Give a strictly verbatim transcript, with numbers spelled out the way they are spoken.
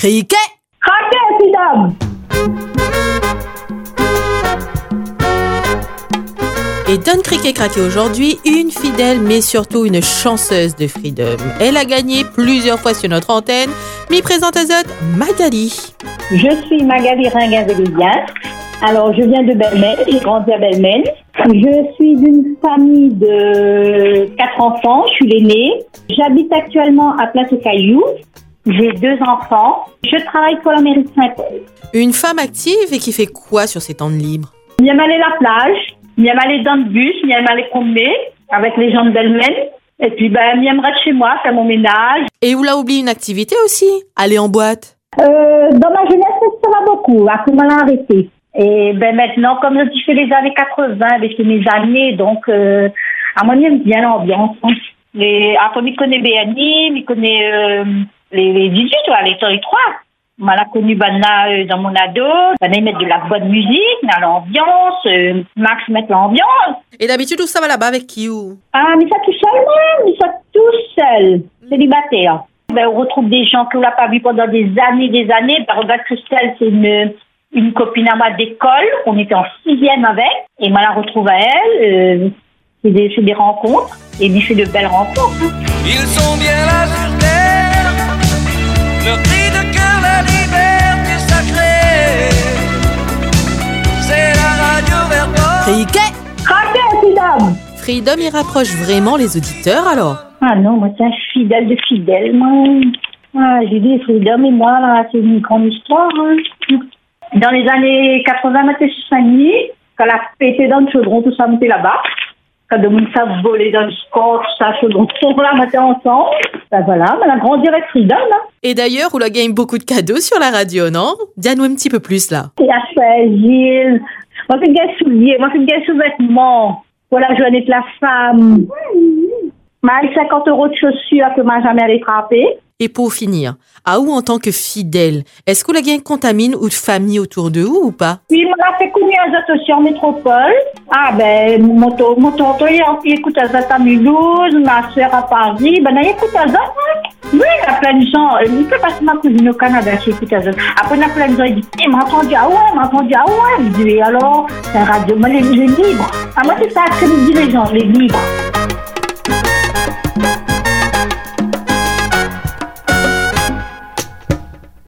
Criquet! Criquet, Freedom! Et donne Criquet craquer aujourd'hui, une fidèle mais surtout une chanceuse de Freedom. Elle a gagné plusieurs fois sur notre antenne. M'y présente à Zot, Magali. Je suis Magali Ringuin-Vélégien. Alors, je viens de Belmel, j'ai grandi à Belmel. Je suis d'une famille de quatre enfants, je suis l'aînée. J'habite actuellement à Plateau-Caillou. J'ai deux enfants. Je travaille pour la mairie de Saint-Paul. Une femme active et qui fait quoi sur ses temps de libre? J'aime aller à la plage, j'aime aller dans le bus, j'aime aller promener avec les gens de Belmel. Et puis, ben, j'aime rester chez moi, faire mon ménage. Et vous l'a oublié une activité aussi? Aller en boîte? Euh, dans ma jeunesse, ça va beaucoup. Après, on l'a arrêté. Et ben maintenant, comme je fais les années quatre-vingts avec mes années, donc euh, à moi j'aime bien l'ambiance. Hein. Les, après, je connais B N I, je connais euh, les, les D J, toi, les territoires. On l'a connu ben, là, euh, dans mon ado. Ben, ils mettent de la bonne musique, dans l'ambiance. Euh, Max met l'ambiance. Et d'habitude, où ça va là-bas avec qui ou? Ah, mais ça tout seul, moi, mais ça tout seul, célibataire. Ben, on retrouve des gens qu'on n'a pas vus pendant des années, des années. Ben, regarde, Christelle, c'est une... une copine à moi d'école, on était en sixième avec, et moi la retrouve à elle, euh, c'est, des, c'est des rencontres, et il fait de belles rencontres. Ils sont bien là sur terre, leur cri de cœur, la liberté sacrée, c'est la radio Verdun. Criquet! Criquet, Freedom! Freedom y rapproche vraiment les auditeurs alors? Ah non, moi c'est un fidèle de fidèle, moi. Ah, j'ai dit Freedom et moi, là, c'est une grande histoire, hein. Dans les années quatre-vingts, on était sur Saint-Denis, quand la pété dans le chaudron, tout ça, on était là-bas. Quand le monde s'est volé dans le sport, tout ça, chaudron, on l'a monté ensemble. Ben voilà, on a grandi avec Freedom, hein. Et d'ailleurs, on a gagné beaucoup de cadeaux sur la radio, non? Dis-nous un petit peu plus, là. C'est la Gilles. Moi, je fais des souliers, moi, je fais des sous-vêtements pour la journée de la femme. Moi, cinquante euros de chaussures que moi, jamais allé frapper. Et pour finir, à où en tant que fidèle, est-ce que la gang contamine ou de famille autour de vous ou pas? Oui, on a fait connaître Azot aussi en métropole. Ah ben, mon tonton, mon tonton, il écoute Azot à Mulhouse, ma soeur à Paris. Ben, il écoute Azot, hein. Oui, il y a plein de gens. Il peut passer ma cousine au Canada qui écoute Azot. Après, il y a plein de gens, ils disent, il m'a entendu, ah ouais, m'a entendu, ah ouais. Je dis, alors, c'est un radio, moi, les, les libres. Ah, moi, c'est ça, ce que me disent les gens, les libres.